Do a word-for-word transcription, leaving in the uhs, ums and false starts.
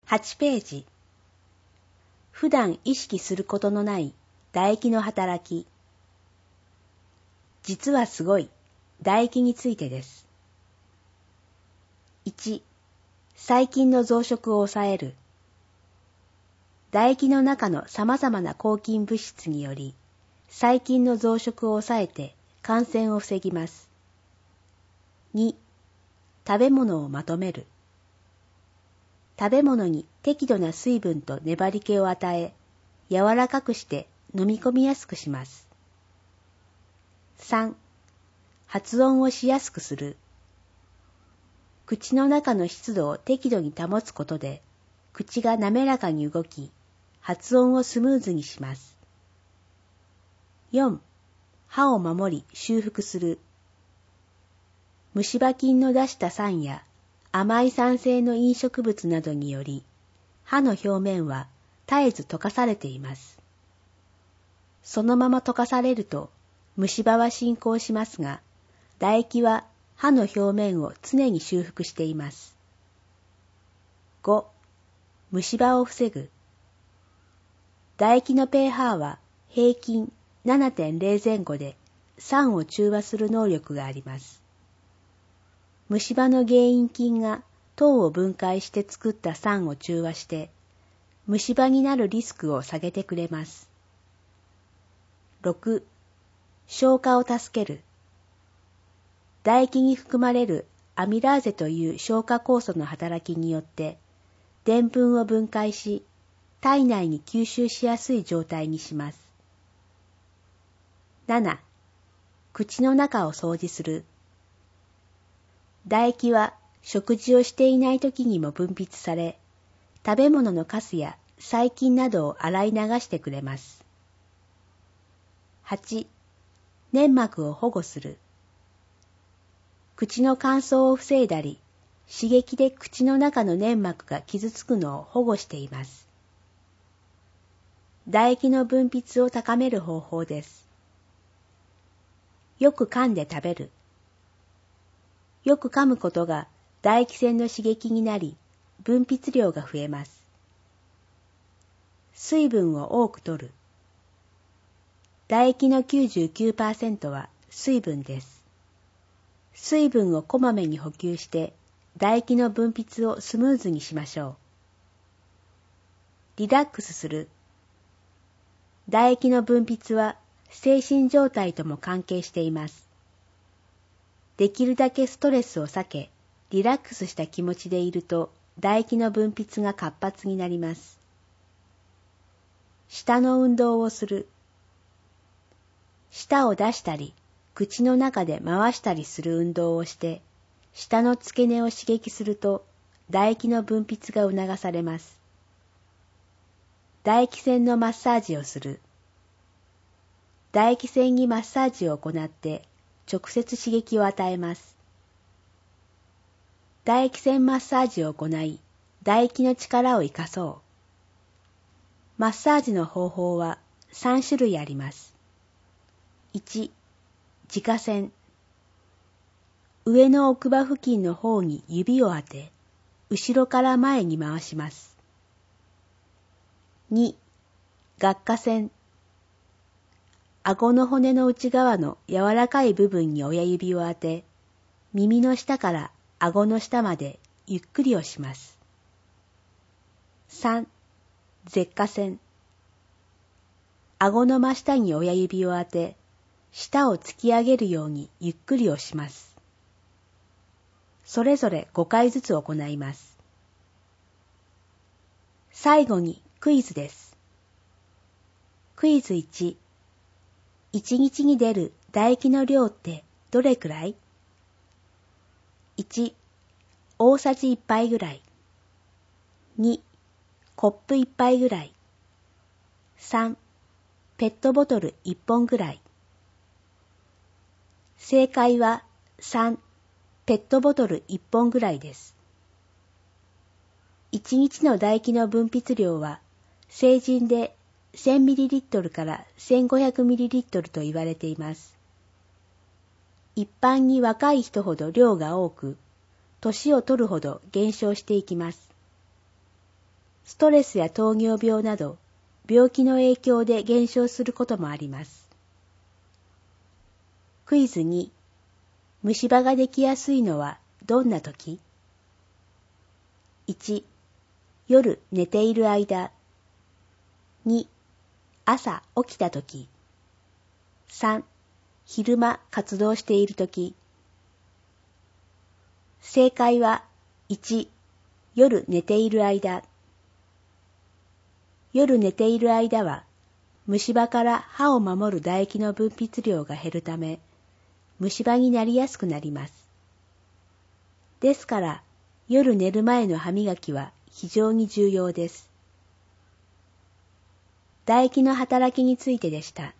はちページ。普段意識することのない唾液の働き。実はすごい唾液についてです。いち、細菌の増殖を抑える。唾液の中の様々な抗菌物質により、細菌の増殖を抑えて感染を防ぎます。に、食べ物をまとめる。食べ物に適度な水分と粘り気を与え、柔らかくして飲み込みやすくします。さん、発音をしやすくする。口の中の湿度を適度に保つことで、口が滑らかに動き、発音をスムーズにします。よん、歯を守り修復する。虫歯菌の出した酸や甘い酸性の飲食物などにより、歯の表面は絶えず溶かされています。そのまま溶かされると虫歯は進行しますが、唾液は歯の表面を常に修復しています。ご、虫歯を防ぐ。唾液の pH は平均 ななてんれい 前後で酸を中和する能力があります。虫歯の原因菌が糖を分解して作った酸を中和して、虫歯になるリスクを下げてくれます。ろく、消化を助ける。唾液に含まれるアミラーゼという消化酵素の働きによって、でんぷんを分解し、体内に吸収しやすい状態にします。なな、口の中を掃除する。唾液は食事をしていない時にも分泌され、食べ物のカスや細菌などを洗い流してくれます。はち、粘膜を保護する。口の乾燥を防いだり、刺激で口の中の粘膜が傷つくのを保護しています。唾液の分泌を高める方法です。よく噛んで食べる。よく噛むことが唾液腺の刺激になり、分泌量が増えます。水分を多く摂る。唾液の きゅうじゅうきゅうパーセント は水分です。水分をこまめに補給して、唾液の分泌をスムーズにしましょう。リラックスする。唾液の分泌は精神状態とも関係しています。できるだけストレスを避け、リラックスした気持ちでいると唾液の分泌が活発になります。舌の運動をする。舌を出したり、口の中で回したりする運動をして、舌の付け根を刺激すると唾液の分泌が促されます。唾液腺のマッサージをする。唾液腺にマッサージを行って直接刺激を与えます。唾液腺マッサージを行い、唾液の力を生かそう。マッサージの方法はさんしゅるいあります。いち、耳下腺。上の奥歯付近の方に指を当て、後ろから前に回します。に、顎下腺。顎の骨の内側の柔らかい部分に親指を当て、耳の下から顎の下までゆっくり押します。さん、舌下腺。顎の真下に親指を当て、舌を突き上げるようにゆっくり押します。それぞれごかいずつ行います。最後にクイズです。クイズいち、いちにちに出る唾液の量ってどれくらい？ いち、大さじいっぱいぐらい。に、コップいっぱいぐらい。さん、ペットボトルいっぽんぐらい。正解はさん、ペットボトルいっぽんぐらいです。いちにちの唾液の分泌量は成人で せんミリリットル から せんごひゃくミリリットル と言われています。一般に若い人ほど量が多く、年を取るほど減少していきます。 ストレスや糖尿病など病気の影響で減少することもあります。クイズに、虫歯ができやすいのはどんな時？ いち. 夜寝ている間。に. 朝起きた時。さん. 昼間活動している時。正解は、いち. 夜寝ている間。夜寝ている間は、虫歯から歯を守る唾液の分泌量が減るため、虫歯になりやすくなります。ですから、夜寝る前の歯磨きは非常に重要です。唾液の働きについてでした。